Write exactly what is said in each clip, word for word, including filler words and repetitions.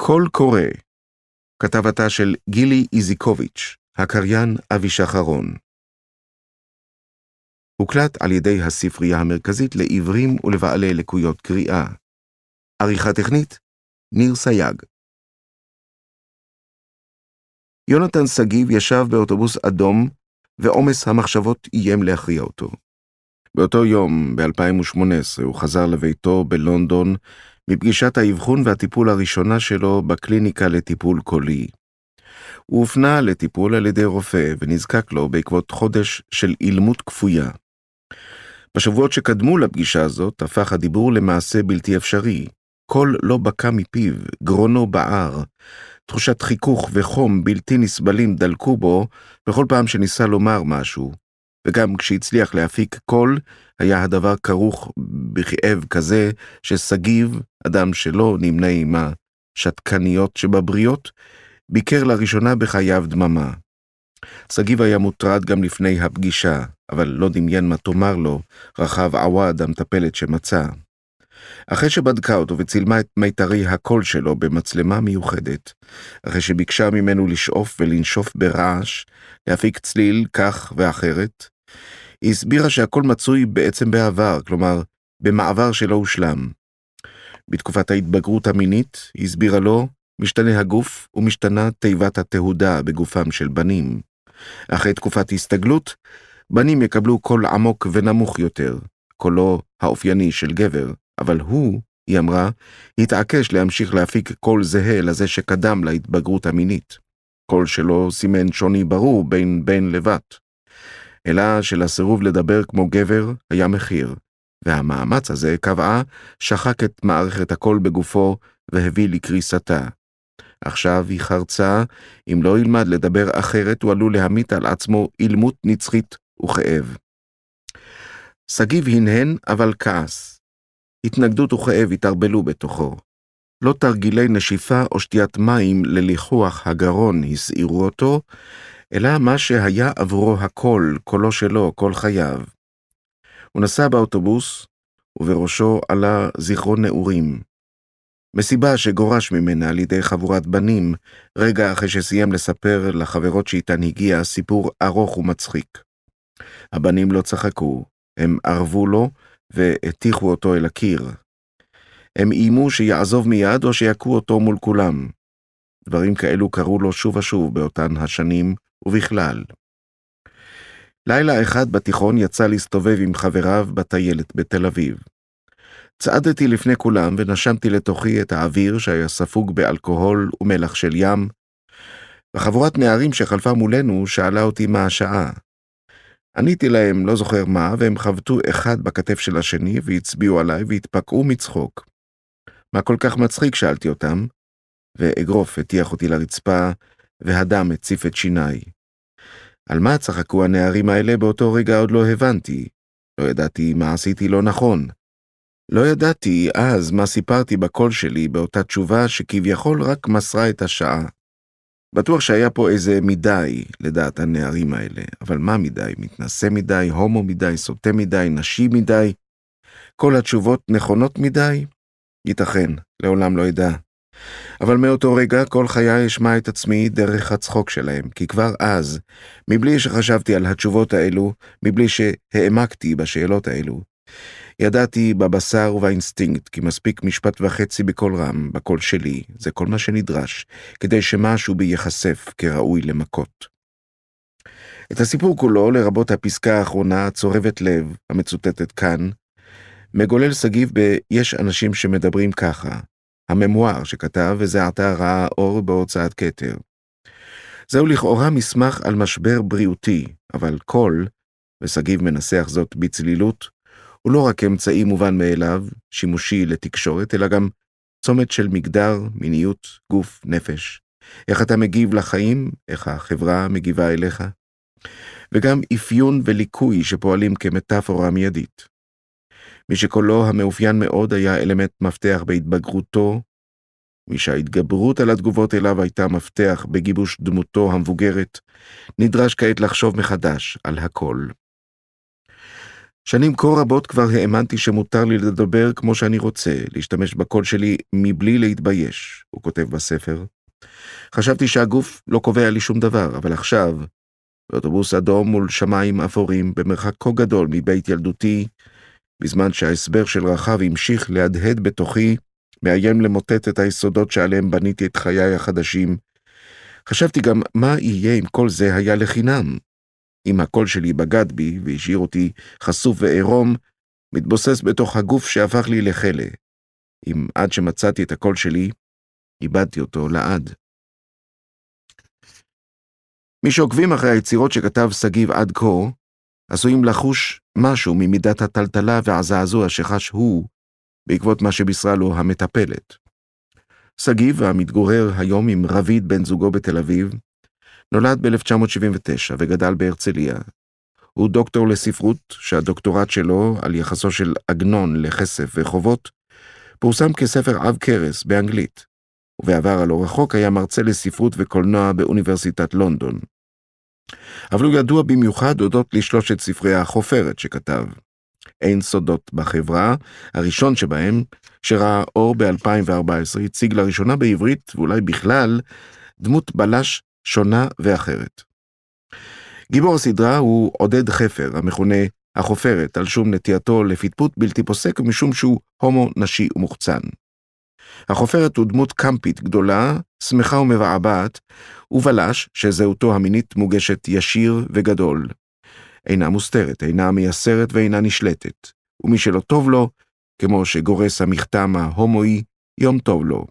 קול קורא, כתבתה של גילי איזיקוביץ', הקריין אבי שחרון. הוקלט על ידי הספרייה המרכזית לעיוורים ולבעלי לקויות קריאה. עריכה טכנית, ניר סייג. יונתן סגיב ישב באוטובוס אדום, ועומס המחשבות איים להכריע אותו. באותו יום, ב-אלפיים ושמונה עשרה, הוא חזר לביתו בלונדון, מפגישת האבחון והטיפול הראשונה שלו בקליניקה לטיפול קולי. הוא הופנה לטיפול על ידי רופא ונזקק לו בעקבות חודש של אילמות כפויה. בשבועות שקדמו לפגישה הזאת הפך הדיבור למעשה בלתי אפשרי. קול לא בקע מפיו, גרונו בער. תחושת חיכוך וחום בלתי נסבלים דלקו בו בכל פעם שניסה לומר משהו. וגם כשהצליח להפיק קול, היה הדבר כרוך בכאב כזה שסגיב, אדם שלא נמנה עם השתקניות שבבריות, ביקר לראשונה בחייו דממה. סגיב היה מוטרד גם לפני הפגישה, אבל לא דמיין מה תאמר לו, רחב עווד המטפלת שמצא. אחרי שבדקה אותו וצילמה את מיתרי הקול שלו במצלמה מיוחדת, אחרי שביקשה ממנו לשאוף ולנשוף ברעש, להפיק צליל כך ואחרת, היא הסבירה שהכל מצוי בעצם בעבר, כלומר, במעבר שלא הושלם. בתקופת ההתבגרות המינית, היא הסבירה לו, משתנה הגוף ומשתנה תיבת התהודה בגופם של בנים. אחרי תקופת הסתגלות, בנים יקבלו קול עמוק ונמוך יותר, קולו האופייני של גבר, אבל הוא, היא אמרה, התעקש להמשיך להפיק קול זהה לזה שקדם להתבגרות המינית. קול שלו סימן שוני ברור בין בן לבת. אלא שלסירוב לדבר כמו גבר היה מחיר, והמאמץ הזה קבעה שחק את מערכת הקול בגופו והביא לקריסתה. עכשיו היא חרצה, אם לא ילמד לדבר אחרת, הוא עלול להמיט על עצמו אילמות נצחית וכאב. סגיב הנהן אבל כעס. התנגדות וכאב התערבלו בתוכו. לא תרגילי נשיפה או שתיית מים לליחוח הגרון הסעירו אותו, אלא מה שהיה עבורו הקול, קולו שלו, כל חייו. הוא נסע באוטובוס, ובראשו עלה זיכרון נעורים. מסיבה שגורש ממנה על ידי חבורת בנים, רגע אחרי שסיים לספר לחברות שאיתן הגיע סיפור ארוך ומצחיק. הבנים לא צחקו, הם ערבו לו והתיחו אותו אל הקיר. הם איימו שיעזוב מיד או שיעקו אותו מול כולם. דברים כאלו קראו לו שוב ושוב באותן השנים ובכלל. לילה אחד בתיכון יצא להסתובב עם חבריו בטיילת בתל אביב. צעדתי לפני כולם ונשמתי לתוכי את האוויר שהיה ספוג באלכוהול ומלח של ים. וחבורת נערים שחלפה מולנו שאלה אותי מה השעה. עניתי להם לא זוכר מה, והם חבטו אחד בכתף של השני והצביעו עליי והתפקעו מצחוק. מה כל כך מצחיק? שאלתי אותם, ואגרוף הטיח אותי לרצפה, והדם הציף את שיניי. על מה צחקו הנערים האלה באותו רגע עוד לא הבנתי. לא ידעתי מה עשיתי לא נכון. לא ידעתי אז מה סיפרתי בקול שלי באותה תשובה שכביכול רק מסרה את השעה. בטוח שהיה פה איזה מדי לדעת הנערים האלה, אבל מה מדי? מתנשא מדי, הומו מדי, סוטה מדי, נשי מדי? כל התשובות נכונות מדי? ייתכן, לעולם לא ידע. אבל מאותו רגע כל חיי אשמע את עצמי דרך הצחוק שלהם, כי כבר אז, מבלי שחשבתי על התשובות האלו, מבלי שהעמקתי בשאלות האלו, ידעתי בבשר ובאינסטינקט, כי מספיק משפט וחצי בכל רם, בקול שלי, זה כל מה שנדרש, כדי שמשהו בי יחשף כראוי למכות. את הסיפור כולו, לרבות הפסקה האחרונה, צורבת לב, המצוטטת כאן, מגולל סגיב ב-יש אנשים שמדברים ככה, הממואר שכתב וזה עתה ראה אור בהוצאת כתר. זהו לכאורה מסמך על משבר בריאותי, אבל קול, וסגיב מנסח זאת בצלילות, הוא לא רק אמצעי מובן מאליו, שימושי לתקשורת, אלא גם צומת של מגדר, מיניות, גוף, נפש. איך אתה מגיב לחיים, איך החברה מגיבה אליך, וגם אפיון וליקוי שפועלים כמטאפורה מיידית. מי שקולו המאופיין מאוד היה אלמנט מפתח בהתבגרותו, מי שההתגברות על התגובות אליו הייתה מפתח בגיבוש דמותו המבוגרת, נדרש כעת לחשוב מחדש על הכל. שנים כה רבות כבר האמנתי שמותר לי לדבר כמו שאני רוצה, להשתמש בקול שלי מבלי להתבייש, הוא כותב בספר. חשבתי שהגוף לא קובע לי שום דבר, אבל עכשיו, באוטובוס אדום מול שמיים אפורים, במרחק כה גדול מבית ילדותי, בזמן שההסבר של רחב המשיך להדהד בתוכי, מאיים למוטט את היסודות שעליהם בניתי את חיי החדשים, חשבתי גם מה יהיה אם כל זה היה לחינם. אם הקול שלי בגד בי והשאיר אותי חשוף ועירום, מתבוסס בתוך הגוף שהפך לי לחלה. אם עד שמצאתי את הקול שלי, איבדתי אותו לעד. מי שעוקבים אחרי היצירות שכתב סגיב עד כה, עשויים לחוש משהו ממידת הטלטלה והזעזוע שחש הוא, בעקבות מה שבישרה לו המטפלת. סגיב, המתגורר היום עם רביד בן זוגו בתל אביב, נולד ב-אלף תשע מאות שבעים ותשע וגדל בהרצליה. הוא דוקטור לספרות שהדוקטורט שלו על יחסו של עגנון לכסף וחובות פורסם כספר עב כרס באנגלית, ובעבר הלא רחוק היה מרצה לספרות וקולנוע באוניברסיטת לונדון. אבל הוא ידוע במיוחד הודות לשלושת ספרי החופרת שכתב. אין סודות בחברה, הראשון שבהם, שראה אור ב-אלפיים וארבע עשרה, הציג לראשונה בעברית, ואולי בכלל, דמות בלש שונה ואחרת. גיבור הסדרה הוא עודד חפר, המכונה החופרת, על שום נטייתו לפטפוט בלתי פוסק, ומשום שהוא הומו נשי ומוחצן. החופרת הוא דמות קמפית גדולה, שמחה ומבעבעת, ובלש שזהותו המינית מוגשת ישיר וגדול. אינה מוסתרת, אינה מייסרת ואינה נשלטת, ומי שלא טוב לו, כמו שגורס המכתם ההומואי, יום טוב לו.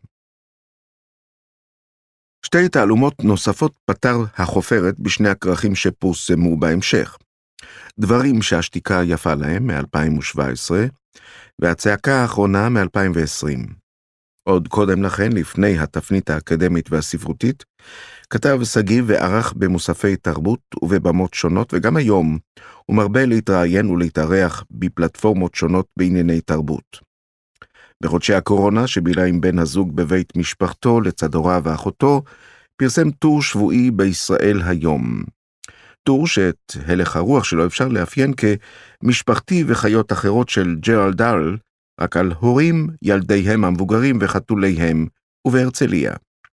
שתי תעלומות נוספות פתר החופרת בשני הכרכים שפורסמו בהמשך. דברים שהשתיקה יפה להם מ-אלפיים ושבע עשרה, והצעקה האחרונה מ-אלפיים ועשרים. עוד קודם לכן, לפני התפנית האקדמית והספרותית, כתב סגיב וערך במוספי תרבות ובבמות שונות, וגם היום הוא מרבה להתראיין ולהתארח בפלטפורמות שונות בענייני תרבות. בחודשי הקורונה, שבילה עם בן הזוג בבית משפחתו לצד הוריו ואחותו, פרסם טור שבועי בישראל היום. טור שאת הלך הרוח שלו אפשר לאפיין כמשפחתי וחיות אחרות של ג'רלד דארל, רק על הורים, ילדיהם המבוגרים וחתוליהם, ובהרצליה.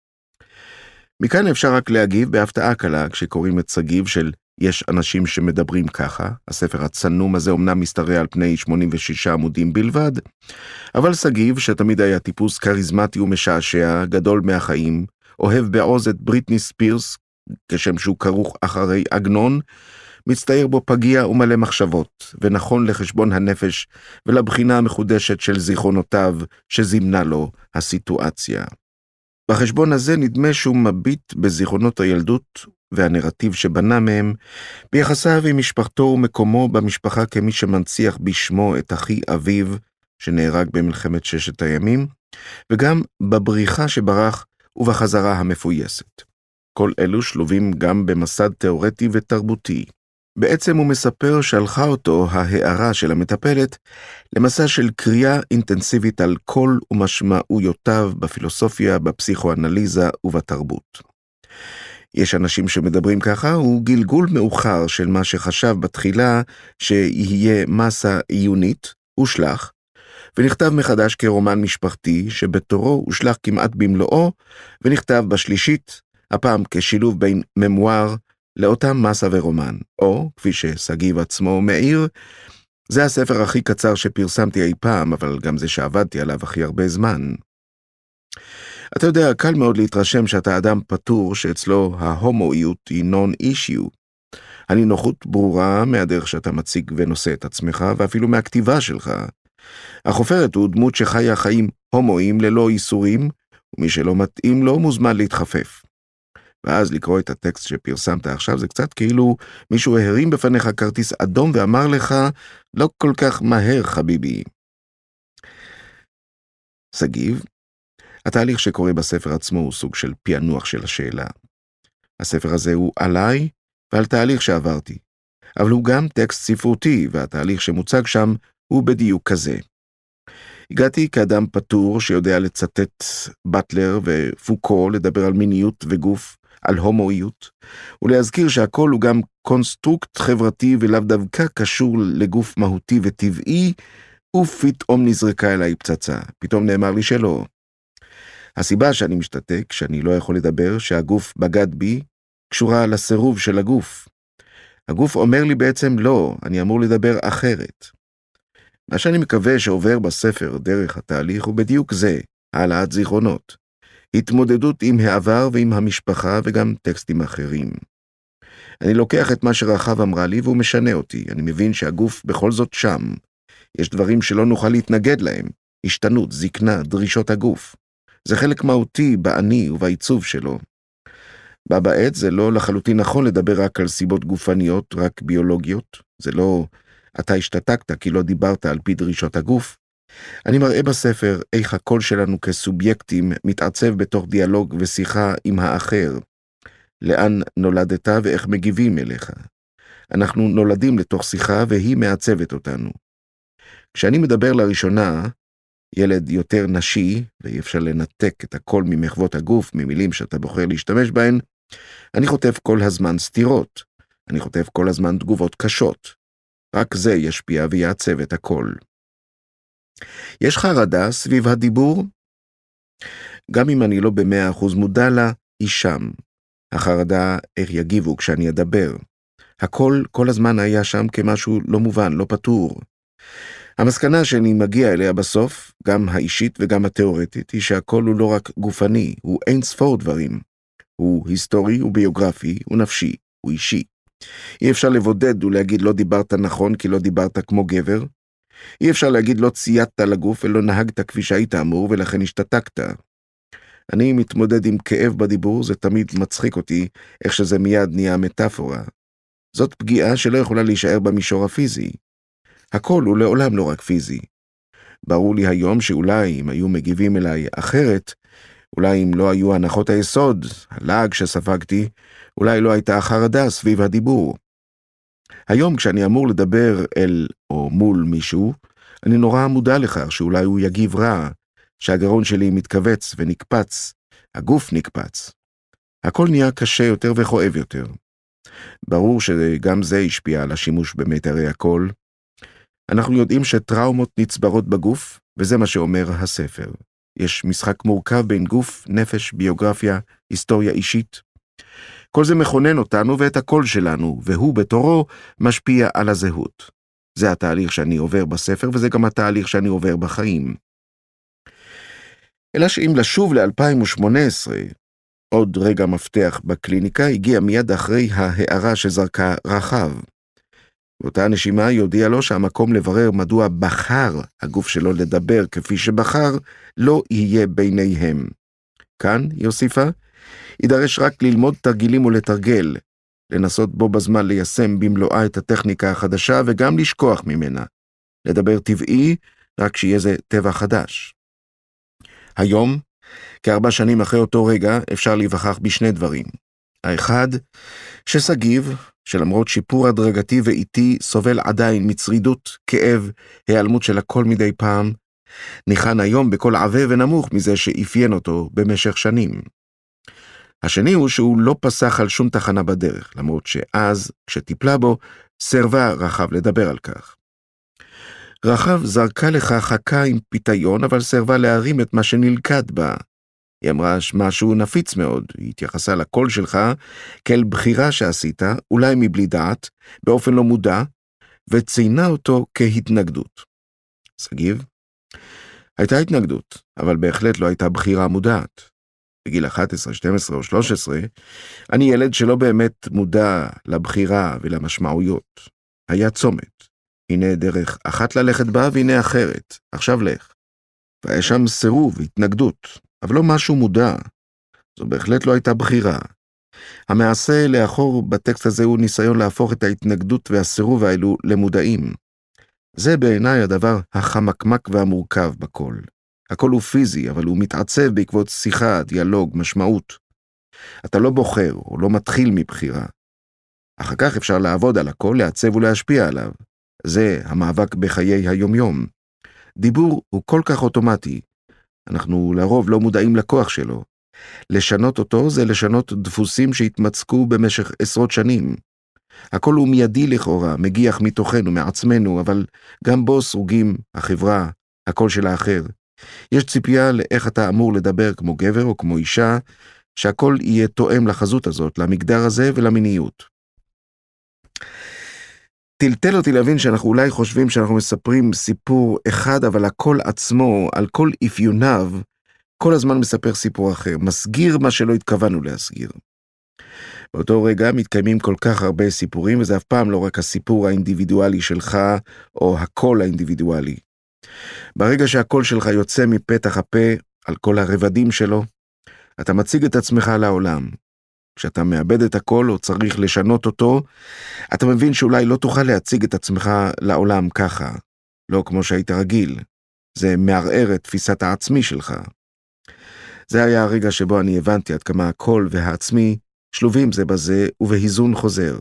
מכאן אפשר רק להגיב בהפתעה קלה כשקוראים את סגיב של יש אנשים שמדברים ככה. הספר הצנום הזה אומנם משתרע על פני שמונים ושישה עמודים בלבד, אבל סגיב, שתמיד היה טיפוס קריזמטי ומשעשע, גדול מהחיים, אוהב בעוז את בריטני ספירס, כשם שהוא כרוך אחרי עגנון, מצטייר בו פגיע ומלא מחשבות, ונכון לחשבון הנפש ולבחינה המחודשת של זיכרונותיו שזימנה לו הסיטואציה. בחשבון הזה נדמה שהוא מביט בזיכרונות הילדות והנרטיב שבנה מהם, ביחסיו עם משפחתו ומקומו במשפחה כמי שמנציח בשמו את אחי אביו שנהרג במלחמת ששת הימים, וגם בבריחה שברח ובחזרה המפויסת. כל אלו שלובים גם במסד תיאורטי ותרבותי. בעצם הוא מספר שהלכה אותו ההערה של המטפלת למסע של קריאה אינטנסיבית על כל ומשמעויותיו בפילוסופיה, בפסיכואנליזה ובתרבות. יש אנשים שמדברים ככה, הוא גלגול מאוחר של מה שחשב בתחילה שיהיה מסה עיונית, הושלח, ונכתב מחדש כרומן משפחתי שבתורו הושלח כמעט במלואו, ונכתב בשלישית, הפעם כשילוב בין ממואר לאותם מסה ורומן, או, כפי שסגיב עצמו מעיר, זה הספר הכי קצר שפרסמתי אי פעם, אבל גם זה שעבדתי עליו הכי הרבה זמן. אתה יודע, קל מאוד להתרשם שאתה אדם פטור שאצלו ההומואיות היא נון-אישיו. הנינוחות ברורה מהדרך שאתה מציג ונושא את עצמך, ואפילו מהכתיבה שלך. החופרת הוא דמות שחיה חיים הומואים ללא איסורים, ומי שלא מתאים לו מוזמן להתחפף. ואז לקרוא את הטקסט שפרסמת עכשיו, זה קצת כאילו מישהו הרים בפניך כרטיס אדום ואמר לך, לא כל כך מהר חביבי. סגיב, התהליך שקורה בספר עצמו הוא סוג של פענוח של השאלה. הספר הזה הוא עליי ועל תהליך שעברתי, אבל הוא גם טקסט ספרותי, והתהליך שמוצג שם הוא בדיוק כזה. הגעתי כאדם פטור שיודע לצטט בטלר ופוקו, לדבר על מיניות וגוף, על הומואיות, ולהזכיר שהכל הוא גם קונסטרוקט חברתי ולאו דווקא קשור לגוף מהותי וטבעי, ופתאום נזרקה אליי פצצה. פתאום נאמר לי שלא. הסיבה שאני משתתק, שאני לא יכול לדבר, שהגוף בגד בי, קשורה לסירוב של הגוף. הגוף אומר לי בעצם לא, אני אמור לדבר אחרת. מה שאני מקווה שעובר בספר דרך התהליך הוא בדיוק זה, העלאת זיכרונות. התמודדות עם העבר ועם המשפחה וגם טקסטים אחרים. אני לוקח את מה שרחב אמרה לי והוא משנה אותי. אני מבין שהגוף בכל זאת שם. יש דברים שלא נוכל להתנגד להם. השתנות, זקנה, דרישות הגוף. זה חלק מהותי באני ובעיצוב שלו. בה בעת זה לא לחלוטין נכון לדבר רק על סיבות גופניות, רק ביולוגיות. זה לא אתה השתתקת כי לא דיברת על פי דרישות הגוף. אני מראה בספר איך הקול שלנו כסובייקטים מתעצב בתוך דיאלוג ושיחה עם האחר. לאן נולדת ואיך מגיבים אליך. אנחנו נולדים לתוך שיחה והיא מעצבת אותנו. כשאני מדבר לראשונה, ילד יותר נשי, ואי אפשר לנתק את הכל ממחוות הגוף, ממילים שאתה בוחר להשתמש בהן, אני חוטף כל הזמן סתירות. אני חוטף כל הזמן תגובות קשות. רק זה ישפיע ויעצב את הכל. יש חרדה סביב הדיבור? גם אם אני לא במאה אחוז מודע לה, היא שם. החרדה איך יגיבו כשאני אדבר. הכל כל הזמן היה שם כמשהו לא מובן, לא פתור. המסקנה שאני מגיע אליה בסוף, גם האישית וגם התיאורטית, היא שהכל הוא לא רק גופני, הוא אין ספור דברים. הוא היסטורי, הוא ביוגרפי, הוא נפשי, הוא אישי. אי אפשר לבודד ולהגיד לא דיברת נכון כי לא דיברת כמו גבר. אי אפשר להגיד לא צייתת לגוף ולא נהגת כפי שהיית אמור ולכן השתתקת. אני מתמודד עם כאב בדיבור, זה תמיד מצחיק אותי איך שזה מיד נהיה מטאפורה. זאת פגיעה שלא יכולה להישאר במישור הפיזי. הכל הוא לעולם לא רק פיזי. ברור לי היום שאולי אם היו מגיבים אליי אחרת, אולי אם לא היו הנחות היסוד, הלעג שספגתי, אולי לא הייתה החרדה סביב הדיבור. היום כשאני אמור לדבר אל או מול מישהו, אני נורא מודע לכך שאולי הוא יגיב רע, שהגרון שלי מתכווץ ונקפץ, הגוף נקפץ. הכל נהיה קשה יותר וכואב יותר. ברור שגם זה השפיע על השימוש במיתרי הקול. אנחנו יודעים שטראומות נצברות בגוף, וזה מה שאומר הספר. יש משחק מורכב בין גוף, נפש, ביוגרפיה, היסטוריה אישית. כל זה מכונן אותנו ואת הקול שלנו, והוא בתורו משפיע על הזהות. זה התהליך שאני עובר בספר, וזה גם התהליך שאני עובר בחיים. אלא שאם לשוב ל-אלפיים ושמונה עשרה, עוד רגע מפתח בקליניקה, הגיע מיד אחרי ההערה שזרקה רחב. באותה נשימה היא הודיעה לו שהמקום לברר מדוע בחר הגוף שלו לדבר כפי שבחר, לא יהיה ביניהם. כאן, היא הוסיפה, יידרש רק ללמוד תרגילים ולתרגל, לנסות בו בזמן ליישם במלואה את הטכניקה החדשה וגם לשכוח ממנה. לדבר טבעי, רק שיהיה זה טבע חדש. היום, כארבע שנים אחרי אותו רגע, אפשר להיווכח בשני דברים. האחד, שסגיב, שלמרות שיפור הדרגתי ואיטי, סובל עדיין מצרידות, כאב, העלמות של הכל מדי פעם, ניחן היום בכל עבה ונמוך מזה שאפיין אותו במשך שנים. השני הוא שהוא לא פסח על שום תחנה בדרך, למרות שאז, כשטיפלה בו, סרבה רחב לדבר על כך. רחב זרקה לך חכה עם פיתיון, אבל סרבה להרים את מה שנלכד בה. היא אמרה משהו נפיץ מאוד, היא התייחסה לקול שלך כאל בחירה שעשית, אולי מבלי דעת, באופן לא מודע, וציינה אותו כהתנגדות. סגיב? הייתה התנגדות, אבל בהחלט לא הייתה בחירה מודעת. בגיל אחת עשרה, שתים עשרה או שלוש עשרה, אני ילד שלא באמת מודע לבחירה ולמשמעויות. היה צומת. הנה דרך אחת ללכת בה והנה אחרת. עכשיו לך. והיה שם סירוב, התנגדות, אבל לא משהו מודע. זו בהחלט לא הייתה בחירה. המעשה לאחור בטקסט הזה הוא ניסיון להפוך את ההתנגדות והסירוב האלו למודעים. זה בעיניי הדבר החמקמק והמורכב בכל. הכל הוא פיזי, אבל הוא מתעצב בעקבות שיחה, דיאלוג, משמעות. אתה לא בוחר או לא מתחיל מבחירה. אחר כך אפשר לעבוד על הכל, לעצב ולהשפיע עליו. זה המאבק בחיי היומיום. דיבור הוא כל כך אוטומטי. אנחנו לרוב לא מודעים לכוח שלו. לשנות אותו זה לשנות דפוסים שהתמצקו במשך עשרות שנים. הכל הוא מיידי לכאורה, מגיח מתוכנו, מעצמנו, אבל גם בו סרוגים החברה, הקול של האחר. יש ציפייה לאיך אתה אמור לדבר כמו גבר או כמו אישה, שהכל יהיה תואם לחזות הזאת, למגדר הזה ולמיניות. טלטל אותי להבין שאנחנו אולי חושבים שאנחנו מספרים סיפור אחד, אבל הקול עצמו, על כל אפיוניו, כל הזמן מספר סיפור אחר, מסגיר מה שלא התכוונו להסגיר. באותו רגע מתקיימים כל כך הרבה סיפורים, וזה אף פעם לא רק הסיפור האינדיבידואלי שלך, או הקול האינדיבידואלי. ברגע שהקול שלך יוצא מפתח הפה, על כל הרבדים שלו, אתה מציג את עצמך לעולם. כשאתה מאבד את הקול, או צריך לשנות אותו, אתה מבין שאולי לא תוכל להציג את עצמך לעולם ככה, לא כמו שהיית רגיל. זה מערער את תפיסת העצמי שלך. זה היה הרגע שבו אני הבנתי עד כמה הקול והעצמי שלובים זה בזה ובהיזון חוזר.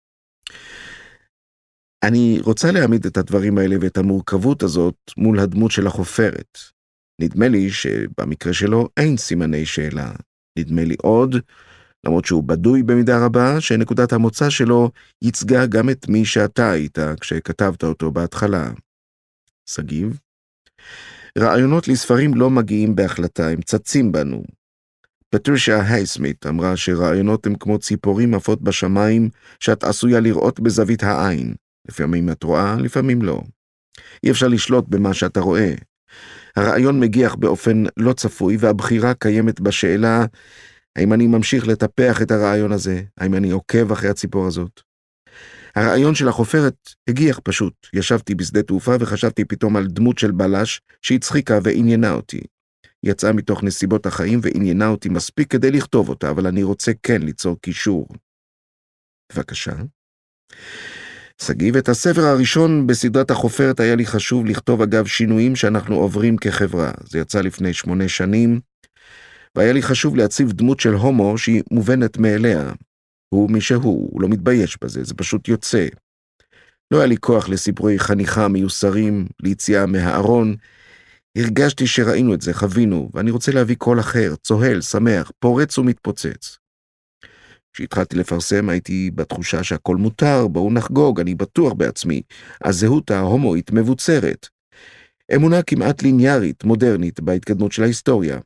אני רוצה להעמיד את הדברים האלה ואת המורכבות הזאת מול הדמות של החופרת. נדמה לי שבמקרה שלו אין סימני שאלה. נדמה לי עוד, למרות שהוא בדוי במידה רבה, שנקודת המוצא שלו ייצגה גם את מי שאתה היית כשכתבת אותו בהתחלה. סגיב. רעיונות לספרים לא מגיעים בהחלטה, הם צצים בנו. פטרישיה הייסמית אמרה שרעיונות הם כמו ציפורים עפות בשמיים שאת עשויה לראות בזווית העין. לפעמים את רואה, לפעמים לא. אי אפשר לשלוט במה שאתה רואה. הרעיון מגיח באופן לא צפוי, והבחירה קיימת בשאלה, האם אני ממשיך לטפח את הרעיון הזה? האם אני עוקב אחרי הציפור הזאת? הרעיון של החופרת הגיח פשוט. ישבתי בשדה תעופה וחשבתי פתאום על דמות של בלש שהצחיקה ועניינה אותי. יצאה מתוך נסיבות החיים ועניינה אותי מספיק כדי לכתוב אותה, אבל אני רוצה כן ליצור קישור. בבקשה. סגיב, את הספר הראשון בסדרת החופרת היה לי חשוב לכתוב אגב שינויים שאנחנו עוברים כחברה. זה יצא לפני שמונה שנים, והיה לי חשוב להציב דמות של הומו שהיא מובנת מאליה. הוא מי שהוא, הוא לא מתבייש בזה, זה פשוט יוצא. לא היה לי כוח לסיפורי חניכה מיוסרים, ליציאה מהארון. הרגשתי שראינו את זה, חווינו, ואני רוצה להביא קול אחר, צוהל, שמח, פורץ ומתפוצץ. כשהתחלתי לפרסם הייתי בתחושה שהכל מותר, בואו נחגוג, אני בטוח בעצמי. הזהות ההומואית מבוצרת. אמונה כמעט ליניארית, מודרנית, בהתקדמות של ההיסטוריה.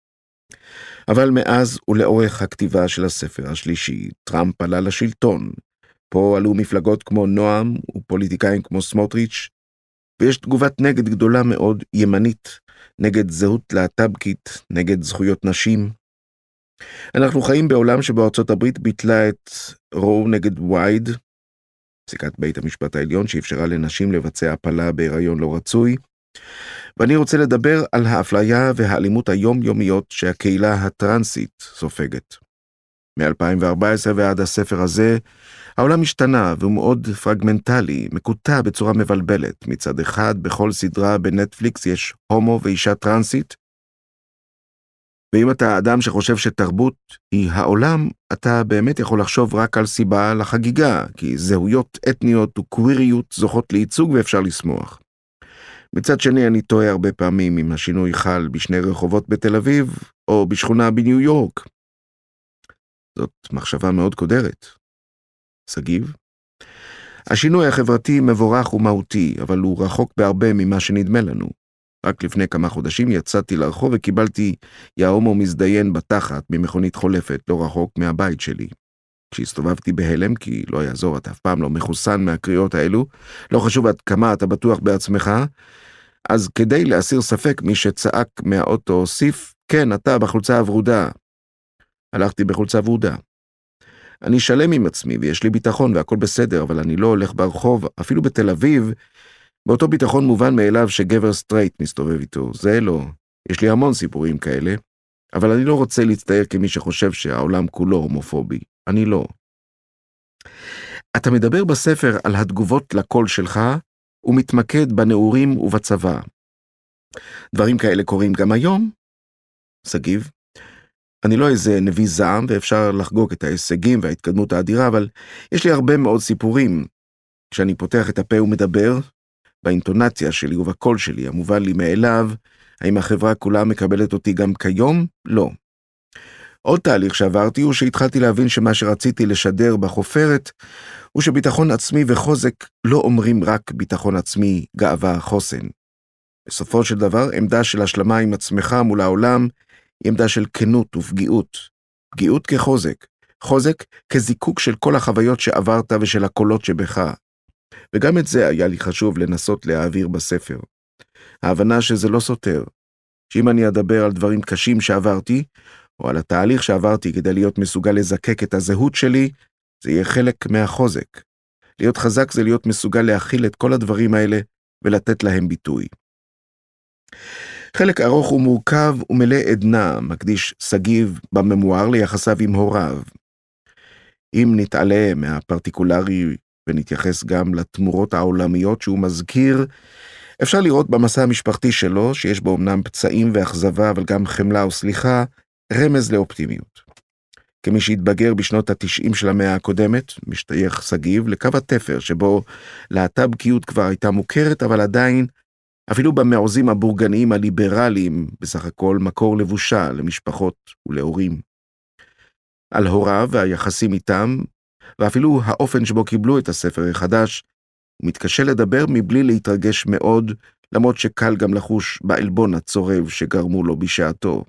אבל מאז ולאורך הכתיבה של הספר השלישי, טראמפ עלה לשלטון. פה עלו מפלגות כמו נועם ופוליטיקאים כמו סמוטריץ', ויש תגובת נגד גדולה מאוד, ימנית, נגד זהות להט"בקית, נגד זכויות נשים. אנחנו חיים בעולם שבו ארצות הברית ביטלה את רו נגד וייד, פסיקת בית המשפט העליון שאפשרה לנשים לבצע הפלה בהיריון לא רצוי, ואני רוצה לדבר על האפליה והאלימות היומיומיות שהקהילה הטרנסית סופגת. מ-אלפיים וארבע עשרה ועד הספר הזה, העולם השתנה והוא מאוד פרגמנטלי, מקוטע בצורה מבלבלת. מצד אחד, בכל סדרה בנטפליקס יש הומו ואישה טרנסית, ואם אתה אדם שחושב שתרבות היא העולם, אתה באמת יכול לחשוב רק על סיבה לחגיגה, כי זהויות אתניות וקוויריות זוכות לייצוג ואפשר לשמוח. מצד שני, אני טועה הרבה פעמים אם השינוי חל בשני רחובות בתל אביב, או בשכונה בניו יורק. זאת מחשבה מאוד קודרת. סגיב. השינוי החברתי מבורך ומהותי, אבל הוא רחוק בהרבה ממה שנדמה לנו. רק לפני כמה חודשים יצאתי לרחוב וקיבלתי יהומו מזדיין בתחת ממכונית חולפת, לא רחוק מהבית שלי. כשהסתובבתי בהלם, כי לא יעזור, אתה אף פעם לא מחוסן מהקריאות האלו, לא חשוב עד כמה אתה בטוח בעצמך, אז כדי להסיר ספק מי שצעק מהאוטו הוסיף, כן, אתה בחולצה הוורודה. הלכתי בחולצה ורודה. אני שלם עם עצמי ויש לי ביטחון והכל בסדר, אבל אני לא הולך ברחוב, אפילו בתל אביב, באותו ביטחון מובן מאליו שגבר סטרייט מסתובב איתו. זה לא. יש לי המון סיפורים כאלה, אבל אני לא רוצה להצטייר כמי שחושב שהעולם כולו הומופובי. אני לא. אתה מדבר בספר על התגובות לקול שלך, ומתמקד בנעורים ובצבא. דברים כאלה קורים גם היום? סגיב. אני לא איזה נביא זעם, ואפשר לחגוג את ההישגים וההתקדמות האדירה, אבל יש לי הרבה מאוד סיפורים. כשאני פותח את הפה ומדבר, באינטונציה שלי ובקול שלי, המובן לי מאליו, האם החברה כולה מקבלת אותי גם כיום? לא. עוד תהליך שעברתי הוא שהתחלתי להבין שמה שרציתי לשדר בחופרת, הוא שביטחון עצמי וחוזק לא אומרים רק ביטחון עצמי, גאווה, חוסן. בסופו של דבר, עמדה של השלמה עם עצמך מול העולם, היא עמדה של כנות ופגיעות. פגיעות כחוזק, חוזק כזיקוק של כל החוויות שעברת ושל הקולות שבך. וגם את זה היה לי חשוב לנסות להעביר בספר. ההבנה שזה לא סותר, שאם אני אדבר על דברים קשים שעברתי, או על התהליך שעברתי כדי להיות מסוגל לזקק את הזהות שלי, זה יהיה חלק מהחוזק. להיות חזק זה להיות מסוגל להכיל את כל הדברים האלה ולתת להם ביטוי. חלק ארוך ומורכב ומלא עדנה מקדיש סגיב בממואר ליחסיו עם הוריו. אם נתעלה מהפרטיקולרי ונתייחס גם לתמורות העולמיות שהוא מזכיר, אפשר לראות במסע המשפחתי שלו, שיש בו אמנם פצעים ואכזבה, אבל גם חמלה וסליחה, רמז לאופטימיות. כמי שהתבגר בשנות התשעים של המאה הקודמת, משתייך סגיב לקו התפר, שבו להט"בקיות כבר הייתה מוכרת, אבל עדיין, אפילו במעוזים הבורגניים הליברליים, בסך הכל מקור לבושה למשפחות ולהורים. על הוריו והיחסים איתם, ואפילו האופן שבו קיבלו את הספר החדש, הוא מתקשה לדבר מבלי להתרגש מאוד, למרות שקל גם לחוש בעלבון הצורב שגרמו לו בשעתו.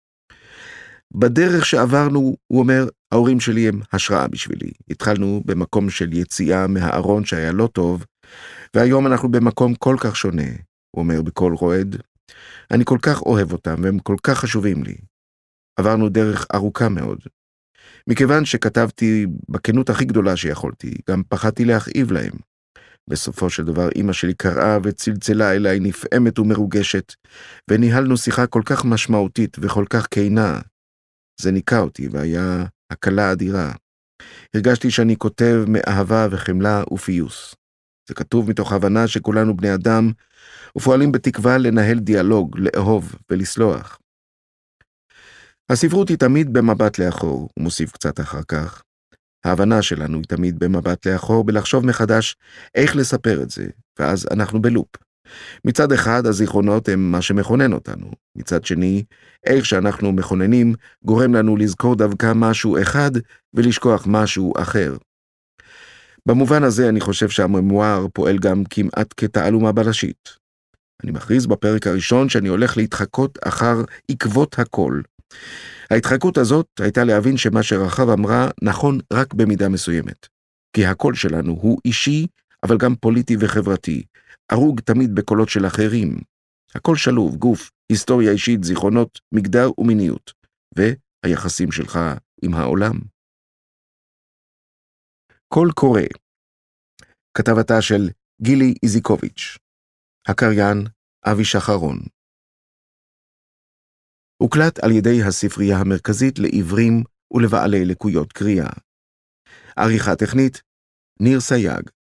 בדרך שעברנו, הוא אומר, ההורים שלי הם השראה בשבילי. התחלנו במקום של יציאה מהארון שהיה לא טוב, והיום אנחנו במקום כל כך שונה, הוא אומר בקול רועד. אני כל כך אוהב אותם, והם כל כך חשובים לי. עברנו דרך ארוכה מאוד. מכיוון שכתבתי בכנות הכי גדולה שיכולתי, גם פחדתי להכאיב להם. בסופו של דבר אמא שלי קראה וצלצלה אליי נפעמת ומרוגשת, וניהלנו שיחה כל כך משמעותית וכל כך כינה. זה ניקה אותי והיה הקלה אדירה. הרגשתי שאני כותב מאהבה וחמלה ופיוס. זה כתוב מתוך הבנה שכולנו בני אדם, ופועלים בתקווה לנהל דיאלוג, לאהוב ולסלוח. הספרות היא תמיד במבט לאחור, הוא מוסיף קצת אחר כך. ההבנה שלנו היא תמיד במבט לאחור, בלחשוב מחדש איך לספר את זה, ואז אנחנו בלופ. מצד אחד, הזיכרונות הם מה שמכונן אותנו. מצד שני, איך שאנחנו מכוננים, גורם לנו לזכור דווקא משהו אחד, ולשכוח משהו אחר. במובן הזה אני חושב שהממואר פועל גם כמעט כתעלומה בלשית. אני מכריז בפרק הראשון שאני הולך להתחקות אחר עקבות הכל. ההתחקות הזאת הייתה להבין שמה שרחב אמרה נכון רק במידה מסוימת. כי הקול שלנו הוא אישי, אבל גם פוליטי וחברתי. ארוג תמיד בקולות של אחרים. הכל שלוב, גוף, היסטוריה אישית, זיכרונות, מגדר ומיניות. והיחסים שלך עם העולם. קול קורא. כתבתה של גילי איזיקוביץ'. הקריין אבי שחרון. הוקלט על ידי הספרייה המרכזית לעיוורים ולבעלי לקויות קריאה. עריכה טכנית, ניר סייג.